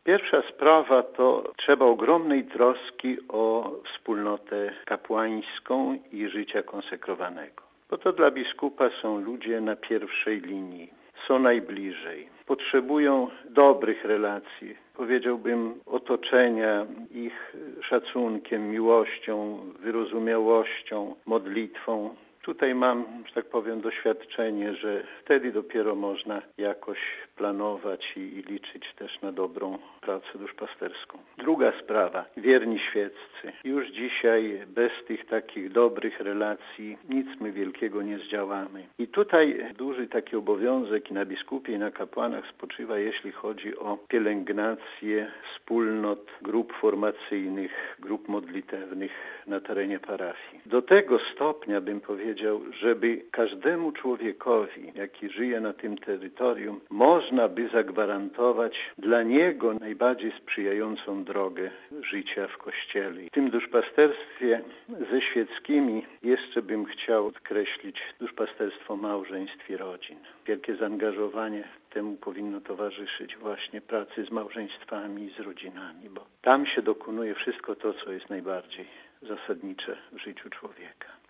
Pierwsza sprawa to trzeba ogromnej troski o wspólnotę kapłańską i życia konsekrowanego. Bo to dla biskupa są ludzie na pierwszej linii, są najbliżej. Potrzebują dobrych relacji, powiedziałbym otoczenia ich szacunkiem, miłością, wyrozumiałością, modlitwą. Tutaj mam, że tak powiem, doświadczenie, że wtedy dopiero można jakoś planować i liczyć też na dobrą pracę duszpasterską. Druga sprawa, wierni świeccy. Już dzisiaj bez tych takich dobrych relacji nic my wielkiego nie zdziałamy. I tutaj duży taki obowiązek i na biskupie, i na kapłanach spoczywa, jeśli chodzi o pielęgnację wspólnot, grup formacyjnych, grup modlitewnych na terenie parafii. Do tego stopnia bym powiedział, żeby każdemu człowiekowi, jaki żyje na tym terytorium, można by zagwarantować dla niego najbardziej sprzyjającą drogę życia w Kościele. W tym duszpasterstwie ze świeckimi jeszcze bym chciał podkreślić duszpasterstwo małżeństw i rodzin. Wielkie zaangażowanie temu powinno towarzyszyć właśnie pracy z małżeństwami i z rodzinami, bo tam się dokonuje wszystko to, co jest najbardziej zasadnicze w życiu człowieka.